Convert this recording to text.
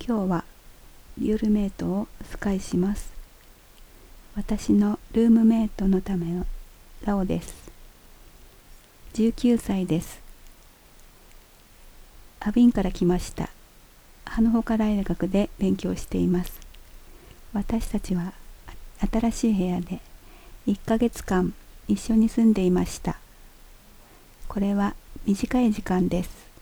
今日はルームメイトをスカイします。私のルームメイトのためのラオです。19歳です。アビンから来ました。ハノホカ大学で勉強しています。私たちは新しい部屋で1ヶ月間一緒に住んでいました。これは短い時間です。